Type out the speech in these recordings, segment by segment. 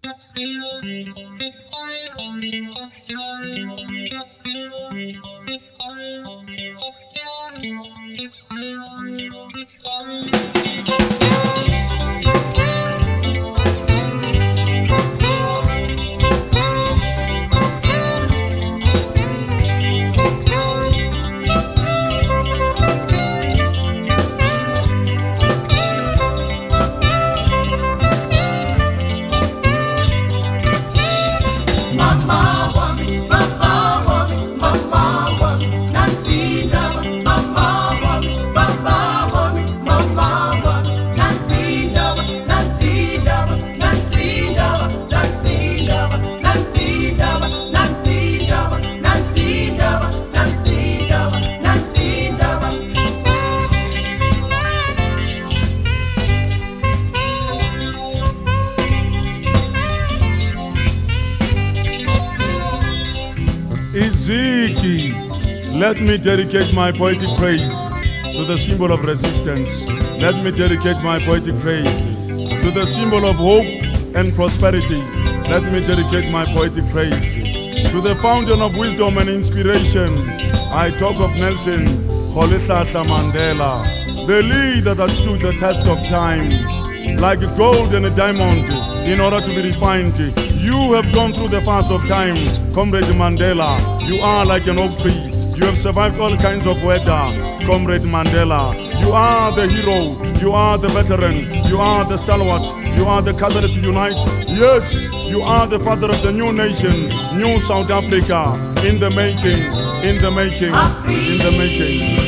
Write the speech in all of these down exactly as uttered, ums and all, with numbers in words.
Iziki, let me dedicate my poetic praise to the symbol of resistance. Let me dedicate my poetic praise to the symbol of hope and prosperity. Let me dedicate my poetic praise to the fountain of wisdom and inspiration. I talk of Nelson Rolihlahla Mandela, the leader that stood the test of time. Like gold and a diamond, in order to be refined, you have gone through the fast of time, Comrade Mandela. You are like an oak tree. You have survived all kinds of weather, Comrade Mandela. You are the hero. You are the veteran. You are the stalwart. You are the catalyst to unite. Yes, you are the father of the new nation, new South Africa, in the making, in the making, in the making.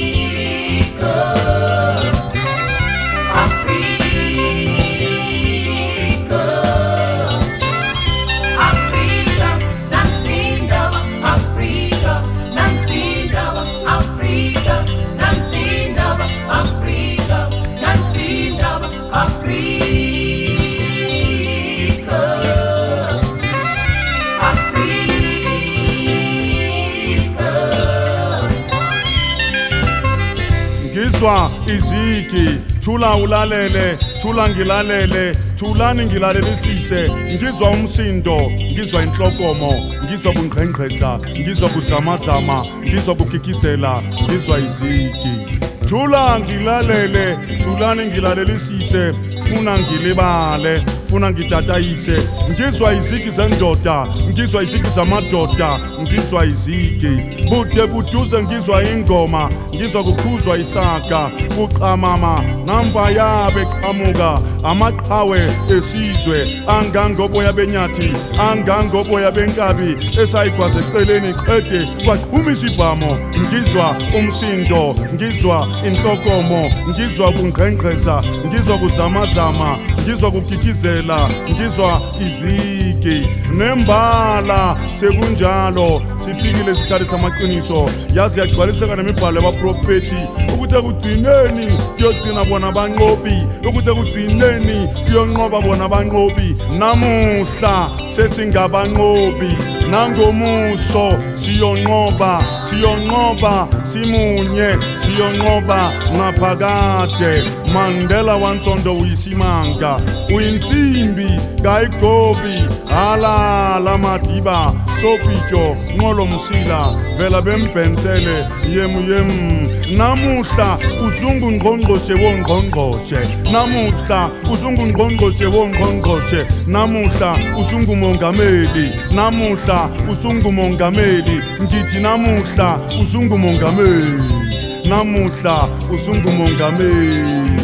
Ngizwa iziki, thula ulalele, thula ngilalele, thulani ngilalelisise. Ngizwa umsindo, ngizwa inhlokomo, ngizwa kungqengqeza, ngizwa kuzamazama, ngizwa kukikizela, ngizwa iziki. Thula ngilalele, thulani ngilalelisise, funa ngilibale, funa ngitatayise. Ngizwa iziki zendoda, ngizwa iziki zamadoda, ngizwa iziki. Bude buduze ngizwa ingoma, ngizwa kukhuzwa isaka, kuqamama namba yabe qamuka, amaqhawe esizwe, angangoboya benyathi, angangoboya benkabi, esayigwaze eceleni qede kwaqhuma isibhamo. Ngizwa umsindo, ngizwa inhlokomo, ngizwa kungqengqeza, ngizwa kuzamazama, ngizwa kukikizela, ngizwa iziki. Nembala sekunjalo, sifikile isikhathi samaqiniso, yazi yagcwaliseka nemibhalo yabaprofeti, ukuthi ekugcineni kuyogcina bona banqobi, ukuthi ekugcineni kuyonqoba bona banqobi. Namuhla sesingabanqobi, nangomuso siyonqoba, siyonqoba simunye, siyonqoba ngaphakade. Mandela wansondo uyisimanga, uyinsimbi kayigobi, alala madiba sopityo nqolo msila, vela bembhensele yemu yemu. Namuhla uzungu ngqongqoshe wongqongqoshe, namuhla uzungu ngqongqoshe wongqongqoshe, namuhla uzungu mongameli, namuhla uzungu mongameli. Ngithi namuhla uzungu mongameli, namuhla uzungu mongameli.